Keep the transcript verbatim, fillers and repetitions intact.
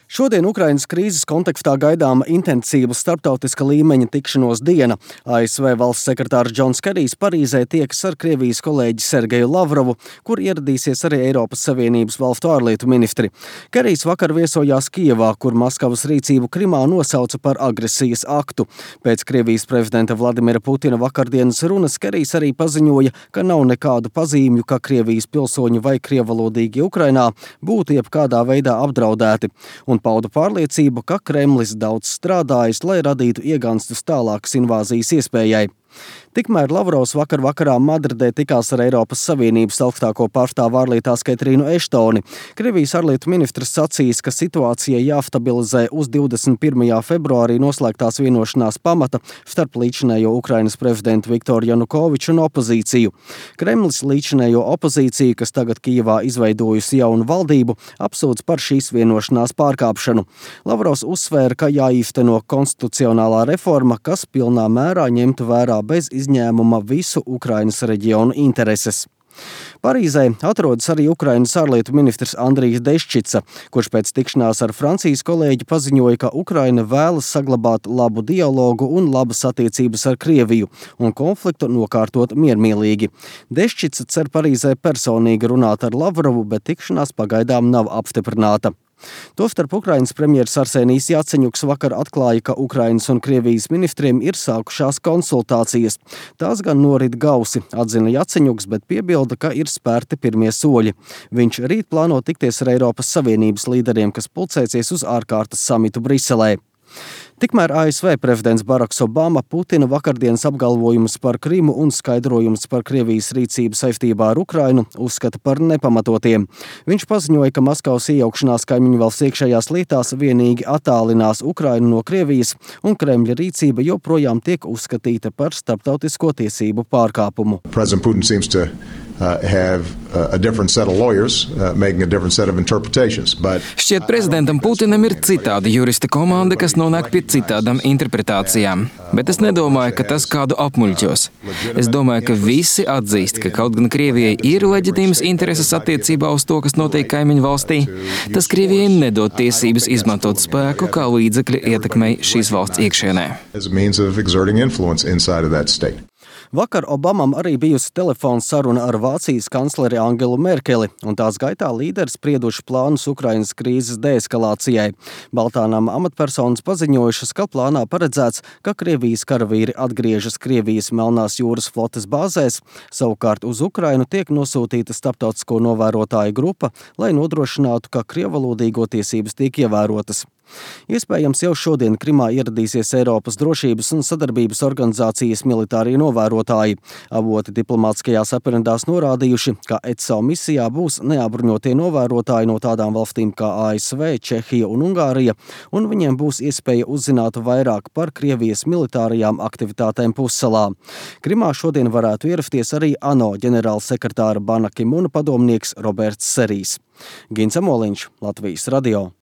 Šodien Ukrainas krīzes kontekstā gaidāma intensīva starptautiska līmeņa tikšanos diena. A S V valsts sekretārs Džons Kerijs Parīzē tiekas ar Krievijas kolēģi Sergeju Lavrovu, kur ieradīsies arī Eiropas Savienības valstu ārlietu ministri. Kerijs vakar viesojās Kijevā, kur Maskavas rīcību Krimā nosauca par agresijas aktu. Pēc Krievijas prezidenta Vladimira Putina vakardienas runas Kerijs arī paziņoja, ka nav nekādu pazīmju, ka Krievijas pilsoņi vai krievalodīgi Ukrainā būtu jebkādā veidā apdraudēti. Un pauda pārliecību, ka Kremlis daudz strādājis, lai radītu ieganstus tālākas invāzijas iespējai. Tikmēr Lavrovs vakar vakarā Madridē tikās ar Eiropas Savienības augstāko pārstāvu ārlietās Ketrīnu Eštoni. Krievijas ārlietu ministrs sacījis, ka situācija jāstabilizē uz divdesmit pirmajā februārī noslēgtās vienošanās pamata starp līdzinējo Ukrainas prezidentu Viktoru Janukoviču un opozīciju. Kremlis līdzinējo opozīciju, kas tagad Kijevā izveidojusi jaunu valdību, apsūdz par šīs vienošanās pārkāpšanu. Lavrovs uzsvēra, ka jāīsteno konstitucionālā reforma, kas pilnā mērā ņemtu vērā bez izņēmuma visu Ukrainas reģionu intereses. Parīzē atrodas arī Ukrainas ārlietu ministrs Andrijs Deščica, kurš pēc tikšanās ar Francijas kolēģi paziņoja, ka Ukraina vēlas saglabāt labu dialogu un labas attiecības ar Krieviju un konfliktu nokārtot miermīlīgi. Deščica cer Parīzē personīgi runāt ar Lavrovu, bet tikšanās pagaidām nav apstiprināta. Tostarp Ukrainas premjers Arsenijs Jaceņuks vakar atklāja, ka Ukrainas un Krievijas ministriem ir sākušās konsultācijas. Tās gan norit gausi, atzina Jaceņuks, bet piebilda, ka ir spērti pirmie soļi. Viņš rīt plāno tikties ar Eiropas Savienības līderiem, kas pulcēsies uz ārkārtas samitu Briselē. Tikmēr A S V prezidents Baraks Obama Putina vakardienas apgalvojumus par Krimu un skaidrojumus par Krievijas rīcību saistībā ar Ukrainu uzskata par nepamatotiem. Viņš paziņoja, ka Maskavas iejaukšanās kaimiņu valsts iekšējās lietās vienīgi attālinās Ukrainu no Krievijas, un Kremļa rīcība joprojām tiek uzskatīta par starptautisko tiesību pārkāpumu. Uh, have uh, a different set of lawyers uh, making a different set of interpretations. But Šķiet, prezidentam Putinam ir citāda jurista komanda, kas nonāk pie citādām interpretācijām. Bet es nedomāju, ka tas kādu apmuļķos. Es domāju, ka visi atzīst, ka kaut gan Krievijai ir leģitīmas intereses attiecībā uz to, kas notiek kaimiņu valstī, tas Krievijai nedod tiesības izmantot spēku kā līdzekļi ietekmei šīs valsts iekšienē. as a means of exerting influence inside of that state. Vakar Obamam arī bijusi telefona saruna ar Vācijas kancleri Angelu Merkeli, un tās gaitā līderi sprieduši plānus Ukrainas krīzes deeskalācijai. Baltā nama amatpersonas paziņojušas, ka plānā paredzēts, ka Krievijas karavīri atgriežas Krievijas Melnās jūras flotes bāzēs, savukārt uz Ukrainu tiek nosūtīta starptautisko novērotāju grupa, lai nodrošinātu, ka krievalodīgo tiesības tiek ievērotas. Iespējams, jau šodien Krimā ieradīsies Eiropas drošības un sadarbības organizācijas militārie novērotāji. Avoti diplomātiskajās aprindās norādījuši, ka E C O misijā būs neapbruņotie novērotāji no tādām valstīm kā A S V, Čehija un Ungārija, un viņiem būs iespēja uzzināt vairāk par Krievijas militārajām aktivitātēm pussalā. Krimā šodien varētu ierasties arī ANO ģenerālsekretāra Bana Ki-muna padomnieks Roberts Serijs. Gins Amoliņš, Latvijas radio.